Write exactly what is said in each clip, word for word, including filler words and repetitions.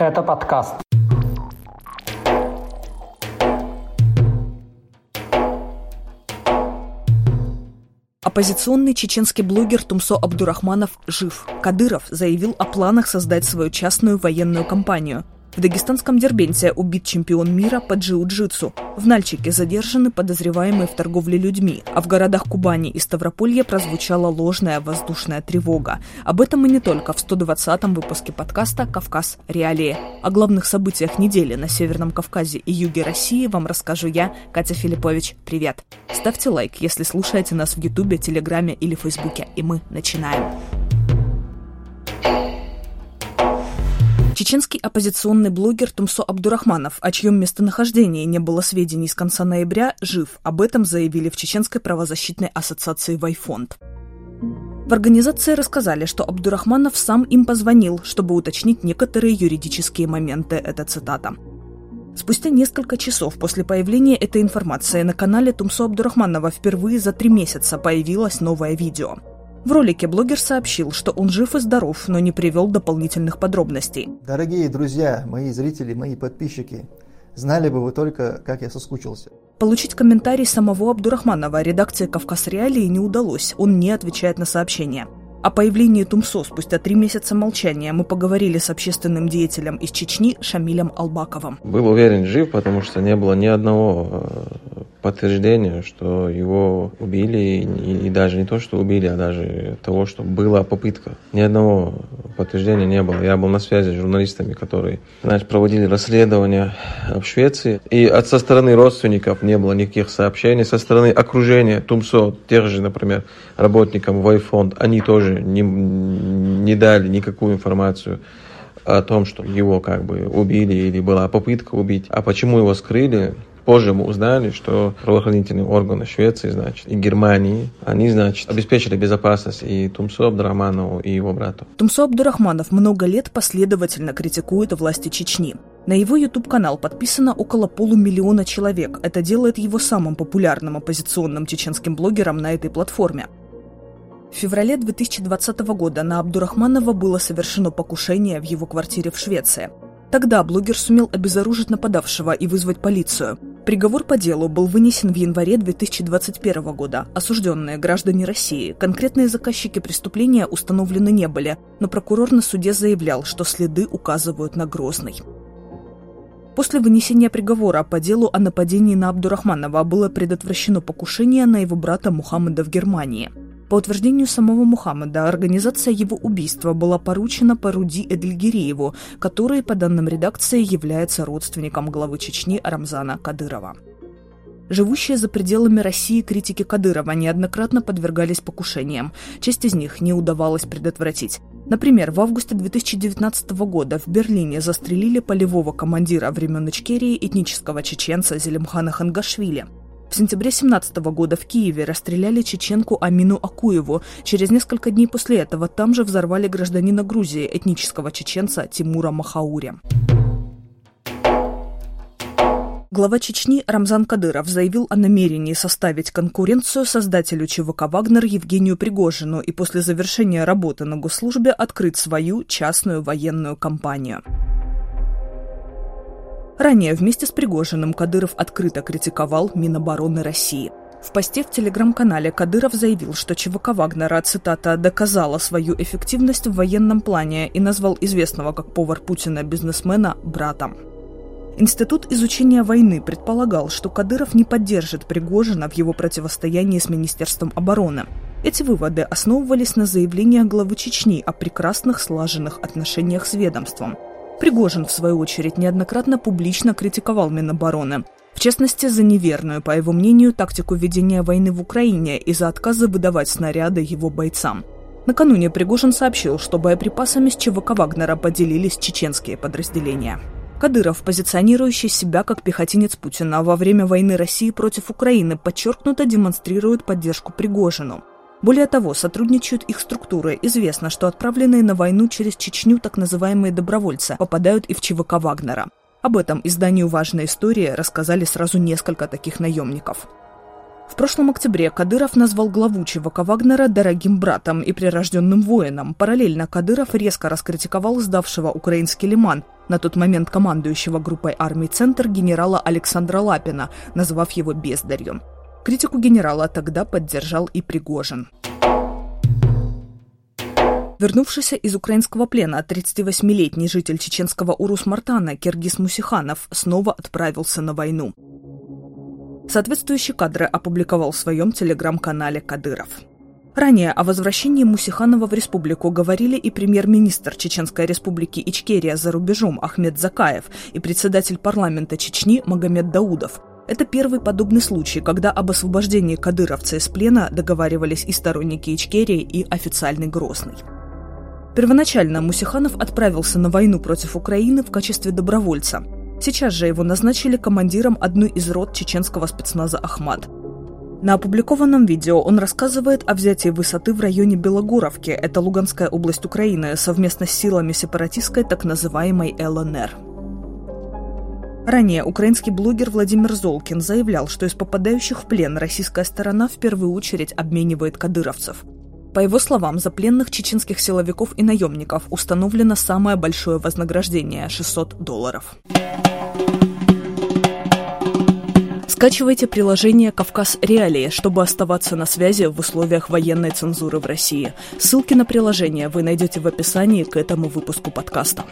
Это подкаст. Оппозиционный чеченский блогер Тумсо Абдурахманов жив. Кадыров заявил о планах создать свою частную военную компанию. В дагестанском Дербенте убит чемпион мира по джиу-джитсу. В Нальчике задержаны подозреваемые в торговле людьми. А в городах Кубани и Ставрополья прозвучала ложная воздушная тревога. Об этом и не только в сто двадцатом выпуске подкаста «Кавказ. Реалии». О главных событиях недели на Северном Кавказе и юге России вам расскажу я, Катя Филиппович. Привет! Ставьте лайк, если слушаете нас в Ютубе, Телеграме или Фейсбуке. И мы начинаем. Чеченский оппозиционный блогер Тумсо Абдурахманов, о чьем местонахождении не было сведений с конца ноября, жив. Об этом заявили в Чеченской правозащитной ассоциации «Вайфонд». В организации рассказали, что Абдурахманов сам им позвонил, чтобы уточнить некоторые юридические моменты. Это цитата. Спустя несколько часов после появления этой информации на канале Тумсо Абдурахманова впервые за три месяца появилось новое видео. В ролике блогер сообщил, что он жив и здоров, но не привел дополнительных подробностей. Дорогие друзья, мои зрители, мои подписчики, знали бы вы только, как я соскучился. Получить комментарий самого Абдурахманова редакции «Кавказ Реалии» не удалось, он не отвечает на сообщения. О появлении Тумсо спустя три месяца молчания мы поговорили с общественным деятелем из Чечни Шамилем Албаковым. Был уверен, жив, потому что не было ни одного подтверждения, что его убили, и, и даже не то, что убили, а даже того, что была попытка. Ни одного подтверждения не было. Я был на связи с журналистами, которые, значит, проводили расследование в Швеции, и от со стороны родственников не было никаких сообщений, со стороны окружения Тумсо, тех же, например, работникам Вайфонд, они тоже не, не дали никакую информацию о том, что его как бы убили или была попытка убить. А почему его скрыли? Позже мы узнали, что правоохранительные органы Швеции, значит, и Германии, они, значит, обеспечили безопасность и Тумсо Абдурахманову, и его брату. Тумсо Абдурахманов много лет последовательно критикует власти Чечни. На его YouTube-канал подписано около полумиллиона человек. Это делает его самым популярным оппозиционным чеченским блогером на этой платформе. В феврале две тысячи двадцатого года на Абдурахманова было совершено покушение в его квартире в Швеции. Тогда блогер сумел обезоружить нападавшего и вызвать полицию. Приговор по делу был вынесен в январе две тысячи двадцать первого года. Осужденные граждане России. Конкретные заказчики преступления установлены не были, но прокурор на суде заявлял, что следы указывают на Грозный. После вынесения приговора по делу о нападении на Абдурахманова было предотвращено покушение на его брата Мухаммеда в Германии. По утверждению самого Мухаммеда, организация его убийства была поручена Паруди Эдельгирееву, который, по данным редакции, является родственником главы Чечни Рамзана Кадырова. Живущие за пределами России критики Кадырова неоднократно подвергались покушениям. Часть из них не удавалось предотвратить. Например, в августе две тысячи девятнадцатого года в Берлине застрелили полевого командира времен Ичкерии этнического чеченца Зелимхана Хангашвили. В сентябре две тысячи семнадцатого года в Киеве расстреляли чеченку Амину Акуеву. Через несколько дней после этого там же взорвали гражданина Грузии, этнического чеченца Тимура Махаури. Глава Чечни Рамзан Кадыров заявил о намерении составить конкуренцию создателю ЧВК «Вагнер» Евгению Пригожину и после завершения работы на госслужбе открыть свою частную военную компанию. Ранее вместе с Пригожиным Кадыров открыто критиковал Минобороны России. В посте в телеграм-канале Кадыров заявил, что ЧВК «Вагнера», цитата, «доказала свою эффективность в военном плане» и назвал известного как повар Путина бизнесмена братом. Институт изучения войны предполагал, что Кадыров не поддержит Пригожина в его противостоянии с Министерством обороны. Эти выводы основывались на заявлениях главы Чечни о прекрасных слаженных отношениях с ведомством. Пригожин, в свою очередь, неоднократно публично критиковал Минобороны. В частности, за неверную, по его мнению, тактику ведения войны в Украине и за отказы выдавать снаряды его бойцам. Накануне Пригожин сообщил, что боеприпасами с ЧВК «Вагнера» поделились чеченские подразделения. Кадыров, позиционирующий себя как пехотинец Путина во время войны России против Украины, подчеркнуто демонстрирует поддержку Пригожину. Более того, сотрудничают их структуры. Известно, что отправленные на войну через Чечню так называемые добровольцы попадают и в ЧВК «Вагнера». Об этом изданию «Важная история» рассказали сразу несколько таких наемников. В прошлом октябре Кадыров назвал главу ЧВК Вагнера «дорогим братом» и прирожденным воином. Параллельно Кадыров резко раскритиковал сдавшего украинский Лиман, на тот момент командующего группой армий «Центр» генерала Александра Лапина, назвав его бездарью. Критику генерала тогда поддержал и Пригожин. Вернувшийся из украинского плена тридцативосьмилетний житель чеченского Урус-Мартана Киргиз Мусиханов снова отправился на войну. Соответствующие кадры опубликовал в своем телеграм-канале Кадыров. Ранее о возвращении Мусиханова в республику говорили и премьер-министр Чеченской республики Ичкерия за рубежом Ахмед Закаев и председатель парламента Чечни Магомед Даудов. Это первый подобный случай, когда об освобождении кадыровца из плена договаривались и сторонники Ичкерии, и официальный Грозный. Первоначально Мусиханов отправился на войну против Украины в качестве добровольца. Сейчас же его назначили командиром одной из рот чеченского спецназа «Ахмат». На опубликованном видео он рассказывает о взятии высоты в районе Белогоровки, это Луганская область Украины, совместно с силами сепаратистской так называемой эл эн эр. Ранее украинский блогер Владимир Золкин заявлял, что из попадающих в плен российская сторона в первую очередь обменивает кадыровцев. По его словам, за пленных чеченских силовиков и наемников установлено самое большое вознаграждение – шестьсот долларов. Скачивайте приложение «Кавказ Реалии», чтобы оставаться на связи в условиях военной цензуры в России. Ссылки на приложение вы найдете в описании к этому выпуску подкаста.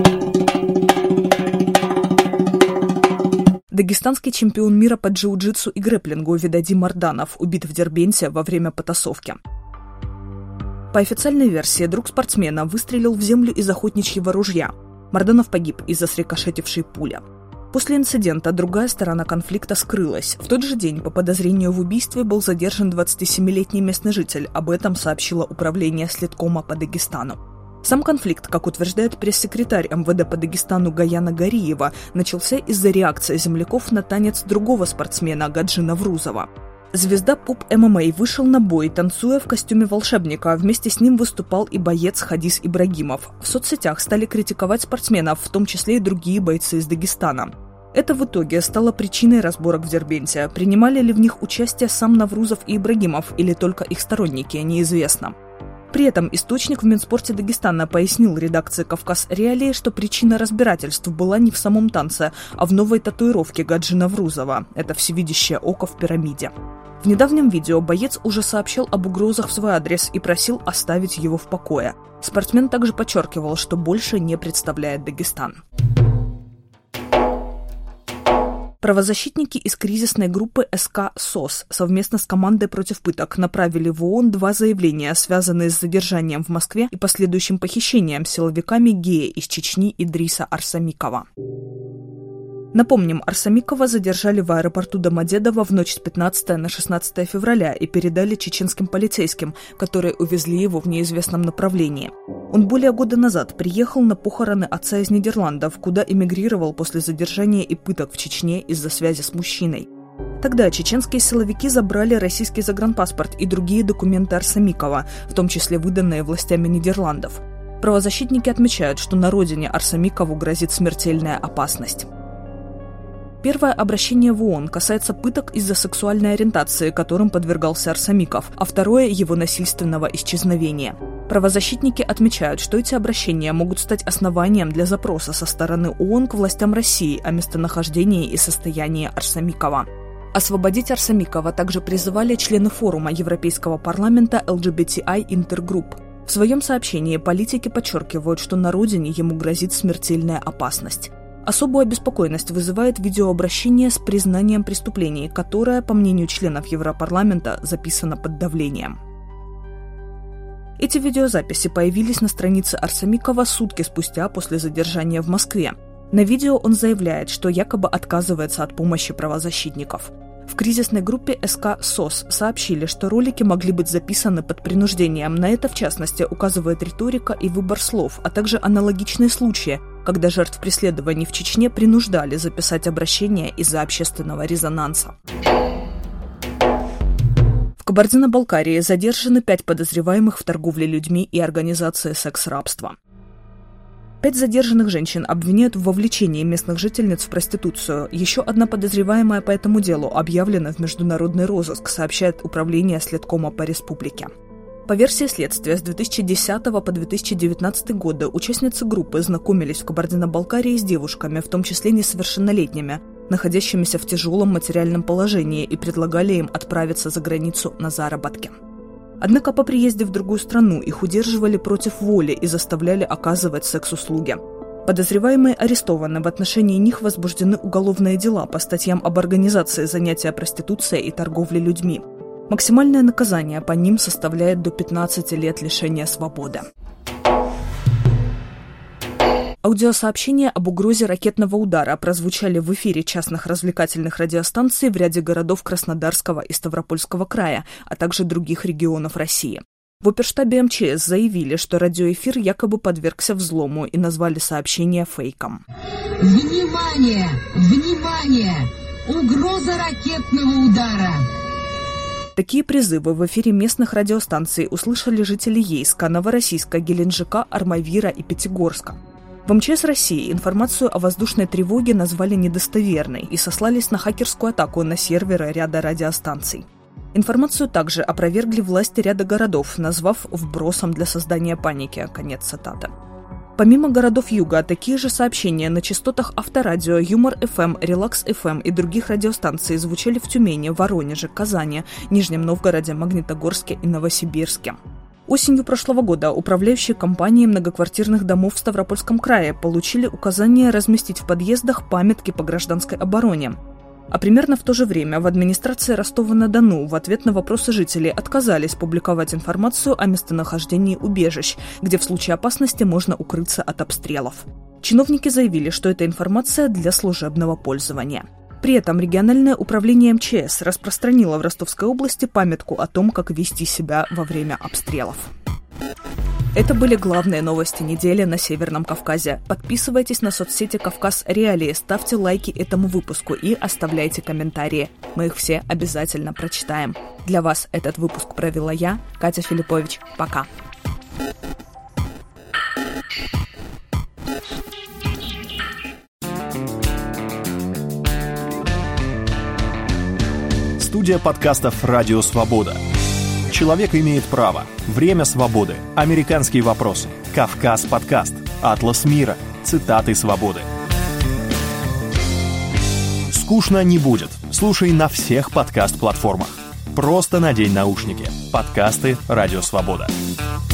Дагестанский чемпион мира по джиу-джитсу и грэпплингу Видади Марданов убит в Дербенте во время потасовки. По официальной версии, друг спортсмена выстрелил в землю из охотничьего ружья. Марданов погиб из-за срикошетившей пули. После инцидента другая сторона конфликта скрылась. В тот же день по подозрению в убийстве был задержан двадцатисемилетний местный житель. Об этом сообщило управление Следкома по Дагестану. Сам конфликт, как утверждает пресс-секретарь эм вэ дэ по Дагестану Гаяна Гариева, начался из-за реакции земляков на танец другого спортсмена Гаджина Врузова. Звезда поп-эм эм а вышел на бой, танцуя в костюме волшебника. Вместе с ним выступал и боец Хадис Ибрагимов. В соцсетях стали критиковать спортсменов, в том числе и другие бойцы из Дагестана. Это в итоге стало причиной разборок в Дербенте. Принимали ли в них участие сам Наврузов и Ибрагимов или только их сторонники, неизвестно. При этом источник в Минспорте Дагестана пояснил редакции «Кавказ Реалии», что причина разбирательств была не в самом танце, а в новой татуировке Гаджина Врузова. Это всевидящее око в пирамиде. В недавнем видео боец уже сообщал об угрозах в свой адрес и просил оставить его в покое. Спортсмен также подчеркивал, что больше не представляет Дагестан. Правозащитники из кризисной группы эс ка СОС совместно с командой против пыток направили в ООН два заявления, связанные с задержанием в Москве и последующим похищением силовиками гея из Чечни Идриса Арсамикова. Напомним, Арсамикова задержали в аэропорту Домодедово в ночь с пятнадцатого на шестнадцатое февраля и передали чеченским полицейским, которые увезли его в неизвестном направлении. Он более года назад приехал на похороны отца из Нидерландов, куда эмигрировал после задержания и пыток в Чечне из-за связи с мужчиной. Тогда чеченские силовики забрали российский загранпаспорт и другие документы Арсамикова, в том числе выданные властями Нидерландов. Правозащитники отмечают, что на родине Арсамикову грозит смертельная опасность. Первое обращение в ООН касается пыток из-за сексуальной ориентации, которым подвергался Арсамиков, а второе – его насильственного исчезновения. Правозащитники отмечают, что эти обращения могут стать основанием для запроса со стороны ООН к властям России о местонахождении и состоянии Арсамикова. Освободить Арсамикова также призывали члены форума Европейского парламента эл джи би ти ай Интергрупп. В своем сообщении политики подчеркивают, что на родине ему грозит смертельная опасность. Особую обеспокоенность вызывает видеообращение с признанием преступлений, которое, по мнению членов Европарламента, записано под давлением. Эти видеозаписи появились на странице Арсамикова сутки спустя после задержания в Москве. На видео он заявляет, что якобы отказывается от помощи правозащитников. В кризисной группе эс ка СОС сообщили, что ролики могли быть записаны под принуждением. На это, в частности, указывает риторика и выбор слов, а также аналогичные случаи, когда жертв преследований в Чечне принуждали записать обращение из-за общественного резонанса. В Кабардино-Балкарии задержаны пять подозреваемых в торговле людьми и организации секс-рабства. Пять задержанных женщин обвиняют в вовлечении местных жительниц в проституцию. Еще одна подозреваемая по этому делу объявлена в международный розыск, сообщает Управление следкома по республике. По версии следствия, с две тысячи десятого по две тысячи девятнадцатый годы участницы группы знакомились в Кабардино-Балкарии с девушками, в том числе несовершеннолетними, находящимися в тяжелом материальном положении, и предлагали им отправиться за границу на заработки. Однако по приезде в другую страну их удерживали против воли и заставляли оказывать секс-услуги. Подозреваемые арестованы, в отношении них возбуждены уголовные дела по статьям об организации занятия проституцией и торговле людьми. Максимальное наказание по ним составляет до пятнадцати лет лишения свободы. Аудиосообщения об угрозе ракетного удара прозвучали в эфире частных развлекательных радиостанций в ряде городов Краснодарского и Ставропольского края, а также других регионов России. В оперштабе эм че эс заявили, что радиоэфир якобы подвергся взлому, и назвали сообщение фейком. Внимание! Внимание! Угроза ракетного удара! Такие призывы в эфире местных радиостанций услышали жители Ейска, Новороссийска, Геленджика, Армавира и Пятигорска. В эм че эс России информацию о воздушной тревоге назвали недостоверной и сослались на хакерскую атаку на серверы ряда радиостанций. Информацию также опровергли власти ряда городов, назвав вбросом для создания паники. Конец цитаты. Помимо городов Юга, такие же сообщения на частотах Авторадио, Юмор-эф эм, Релакс-эф эм и других радиостанций звучали в Тюмени, Воронеже, Казани, Нижнем Новгороде, Магнитогорске и Новосибирске. Осенью прошлого года управляющие компании многоквартирных домов в Ставропольском крае получили указание разместить в подъездах памятки по гражданской обороне. А примерно в то же время в администрации Ростова-на-Дону в ответ на вопросы жителей отказались публиковать информацию о местонахождении убежищ, где в случае опасности можно укрыться от обстрелов. Чиновники заявили, что эта информация для служебного пользования. При этом региональное управление эм че эс распространило в Ростовской области памятку о том, как вести себя во время обстрелов. Это были главные новости недели на Северном Кавказе. Подписывайтесь на соцсети «Кавказ Реалии», ставьте лайки этому выпуску и оставляйте комментарии. Мы их все обязательно прочитаем. Для вас этот выпуск провела я, Катя Филиппович. Пока. Студия подкастов «Радио Свобода». Человек имеет право. Время свободы. Американские вопросы. Кавказ подкаст. Атлас мира. Цитаты свободы. Скучно не будет. Слушай на всех подкаст-платформах. Просто надень наушники. Подкасты «Радио Свобода».